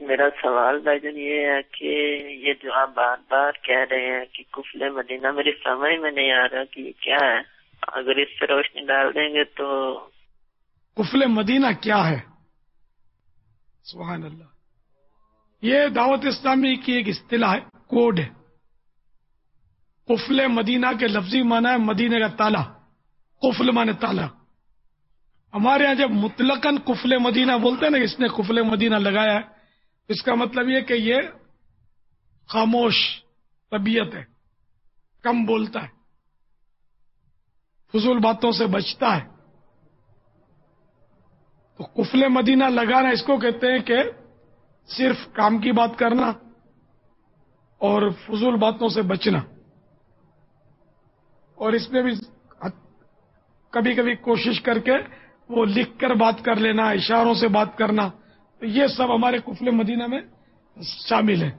میرا سوال بھائی جان یہ ہے کہ یہ جو آپ بار بار کہہ رہے ہیں کہ کفل مدینہ، میری سمجھ میں نہیں آ رہا کہ یہ کیا ہے، اگر اس پہ روشنی ڈال دیں گے تو۔ کفل مدینہ کیا ہے؟ سبحان اللہ، یہ دعوت اسلامی کی ایک اصطلاح ہے، کوڈ ہے۔ قفل مدینہ کے لفظی معنی ہے مدینہ کا تالا، قفل معنی تالا۔ ہمارے یہاں جب مطلقاً قفل مدینہ بولتے ہیں نا، اس نے قفل مدینہ لگایا ہے، اس کا مطلب یہ کہ یہ خاموش طبیعت ہے، کم بولتا ہے، فضول باتوں سے بچتا ہے۔ تو قفل مدینہ لگانا اس کو کہتے ہیں کہ صرف کام کی بات کرنا اور فضول باتوں سے بچنا۔ اور اس میں بھی کبھی کبھی کوشش کر کے وہ لکھ کر بات کر لینا، اشاروں سے بات کرنا، تو یہ سب ہمارے قفل مدینہ میں شامل ہے۔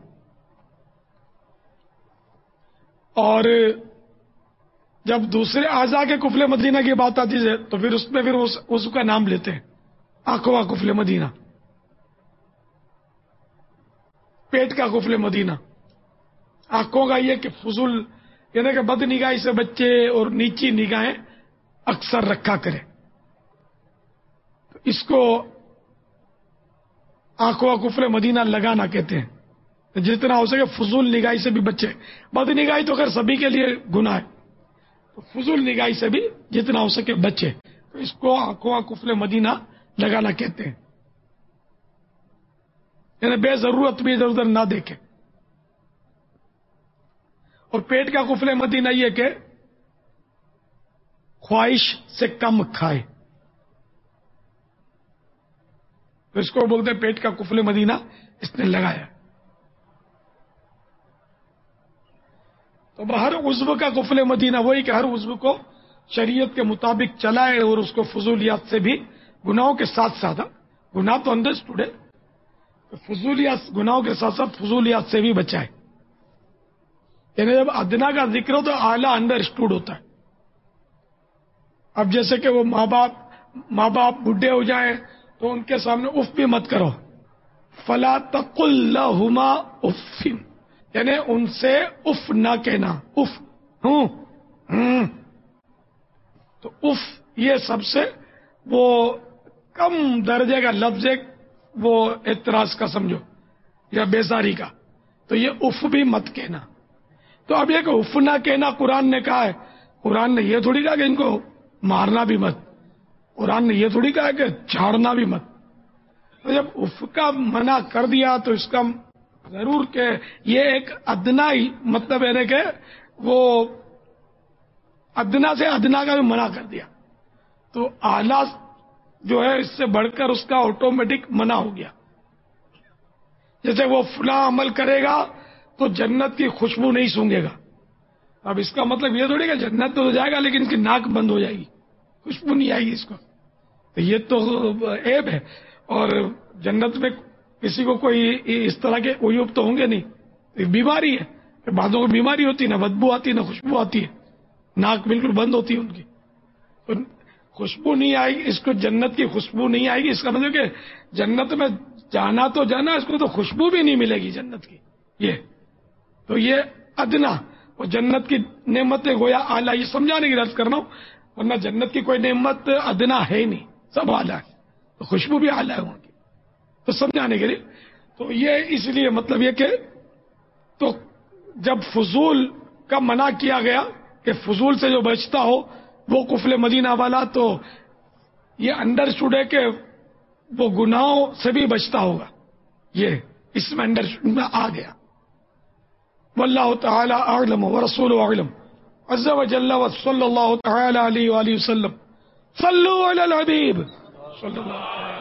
اور جب دوسرے اعضاء کے قفل مدینہ کی بات آتی ہے تو پھر اس میں پھر اس کا نام لیتے ہیں، آنکھوں کا قفل مدینہ، پیٹ کا قفل مدینہ۔ آنکھوں کا یہ کہ فضول، یعنی کہ بد نگاہی سے بچے اور نیچی نگاہیں اکثر رکھا کرے، اس کو آنکھوں کا قفل مدینہ لگانا کہتے ہیں۔ جتنا ہو سکے فضول نگاہی سے بھی بچے، بد نگاہی تو خیر سبھی کے لیے گناہ ہے، تو فضول نگاہی سے بھی جتنا ہو سکے بچے، تو اس کو آنکھوں کا قفل مدینہ لگانا کہتے ہیں، یعنی بے ضرورت بھی ادھر ادھر نہ دیکھے۔ اور پیٹ کا قفل مدینہ یہ کہ خواہش سے کم کھائے، تو اس کو بولتے ہیں پیٹ کا قفل مدینہ اس نے لگایا۔ تو ہر عضو کا قفل مدینہ وہی کہ ہر عضو کو شریعت کے مطابق چلائے اور اس کو فضولیات سے بھی، گناہوں کے ساتھ ساتھ، گناہ تو انڈرسٹوڈ ہے، فضولیات، گناہوں کے ساتھ ساتھ فضولیات سے بھی بچائے۔ یعنی جب ادنا کا ذکر ہو تو اعلیٰ انڈرسٹوڈ ہوتا ہے۔ اب جیسے کہ وہ ماں باپ بڈھے ہو جائیں تو ان کے سامنے اف بھی مت کرو، فلا تقل لہما اف، یعنی ان سے اف نہ کہنا، اف تو اف یہ سب سے وہ کم درجے کا لفظ ہے، وہ اعتراض کا سمجھو یا بیزاری کا، تو یہ اف بھی مت کہنا۔ تو اب یہ کہ اف نہ کہنا قرآن نے کہا ہے، قرآن نے یہ تھوڑی کہا کہ ان کو مارنا بھی مت، قرآن نے یہ تھوڑی کہا کہ چھاڑنا بھی مت۔ تو جب اف کا منع کر دیا تو اس کا ضرور کہ یہ ایک ادنا ہی مطلب ہے کہ وہ ادنا سے ادنا کا بھی منع کر دیا، تو اعلیٰ جو ہے اس سے بڑھ کر اس کا آٹومیٹک منع ہو گیا۔ جیسے وہ فلاں عمل کرے گا تو جنت کی خوشبو نہیں سونگے گا، اب اس کا مطلب یہ تھوڑی کہ جنت تو جائے گا لیکن ان کی ناک بند ہو جائے گی، خوشبو نہیں آئے گی اس کو، تو یہ تو عیب ہے۔ اور جنت میں کسی کو کوئی اس طرح کے عیوب تو ہوں گے نہیں، ایک بیماری ہے، بعضوں کو بیماری ہوتی ہے، نہ بدبو آتی ہے نہ خوشبو آتی ہے، ناک بالکل بند ہوتی ہے ان کی، تو خوشبو نہیں آئے گی، اس کو جنت کی خوشبو نہیں آئے گی، اس کا مطلب کہ جنت میں جانا تو جانا، اس کو تو خوشبو بھی نہیں ملے گی جنت کی۔ تو یہ ادنا، وہ جنت کی نعمتیں گویا اعلیٰ، یہ سمجھانے کی عرض کرنا ہوں، ورنہ جنت کی کوئی نعمت ادنا ہے نہیں، سب اعلیٰ ہے، تو خوشبو بھی اعلیٰ ہے وہاں کی، تو سمجھانے کے لیے۔ تو یہ اس لیے مطلب یہ کہ تو جب فضول کا منع کیا گیا کہ فضول سے جو بچتا ہو وہ قفل مدینہ والا، تو یہ انڈرسٹوڈ ہے کہ وہ گناہوں سے بھی بچتا ہوگا، یہ اس میں انڈرسٹوڈ میں آ گیا۔ واللہ تعالی اعلم ورسولہ اعلم عز وجل وصلی اللہ تعالی علیہ وآلہ وسلم صلوا علی الحبیب صلی اللہ علیہ وسلم۔